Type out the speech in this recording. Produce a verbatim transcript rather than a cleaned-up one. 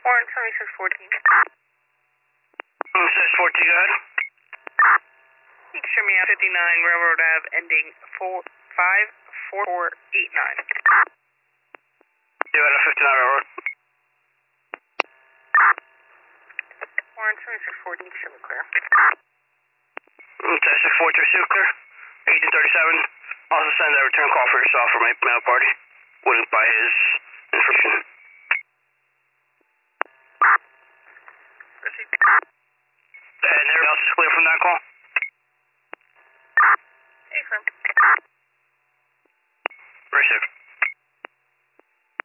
Warren twenty-six fourteen. twenty-six fourteen, go ahead. You can show me out fifty-nine Railroad Ave ending four five four four eight nine. You at a fifty-nine Railroad. Warren twenty-six fourteen, you can show me clear. twenty-six fourteen, clear. eighteen thirty-seven. Also send a return call for yourself for my mail party. Wouldn't buy his information. Proceed. And everyone else is clear from that call?